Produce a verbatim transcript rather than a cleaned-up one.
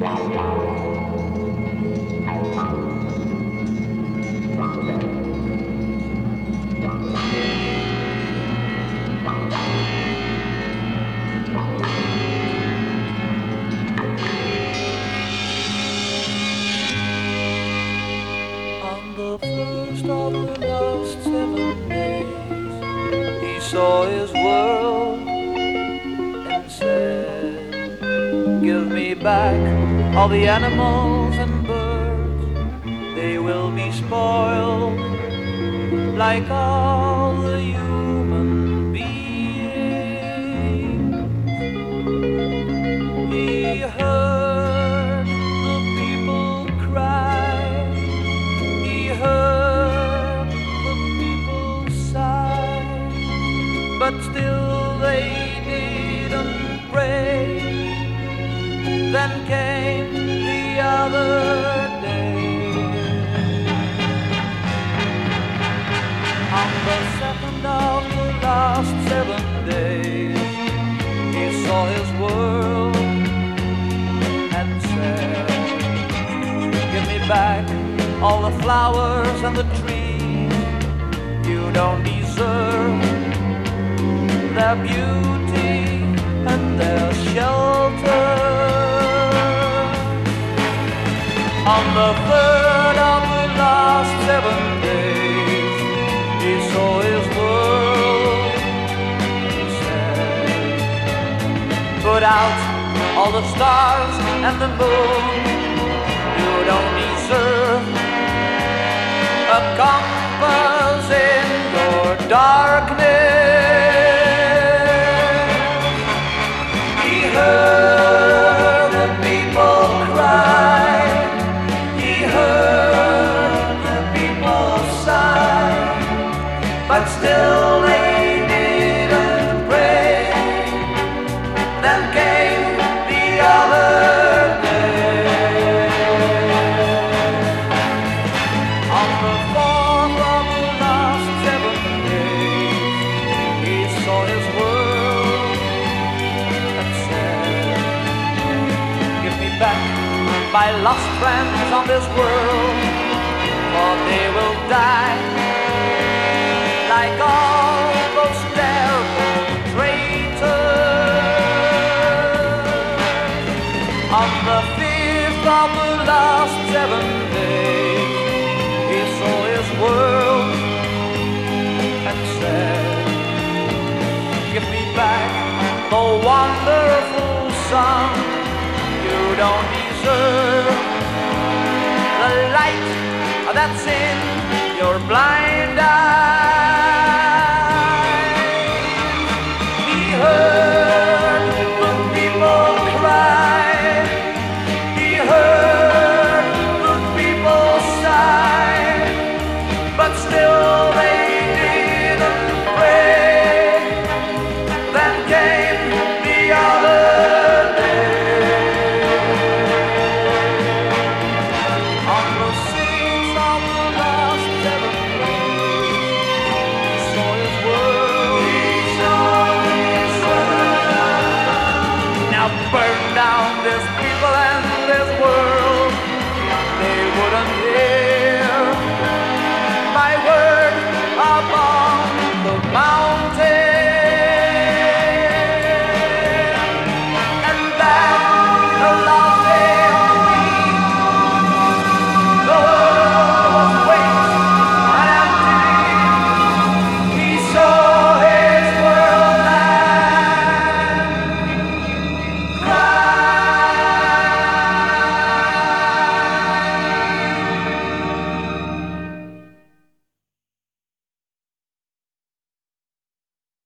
On the first of the last seven days, he saw his world and said, "Give me back all the animals and birds. They will be spoiled like all the human beings." He heard the people cry. He heard the people sigh. But still they didn't pray. Then came the other day. On the second of the last seven days, he saw his world and said, "Give me back all the flowers and the trees. You don't deserve their beauty and their shelter." On the third of the last seven days, he saw his world and said, "Put out all the stars and the moon. You don't deserve a compass in your darkness." He heard the people cry. He heard the people sigh. But still they didn't pray. Then came the other day. On the fourth of the last seven days, he saw his world and said, "Give me back my lost friends on this world, for they will die like all those terrible traitors." On the fifth of the last seven days, he saw his world and said, "Give me back the wonderful sun. You don't deserve the light that's in your blind eyes." He heard the people cry. He heard the people sigh. But still they didn't pray. Then came the other day. On the sixth of the last seven days, he saw his world. He saw his world. Now burn down this people and this world. They wouldn't hear my word about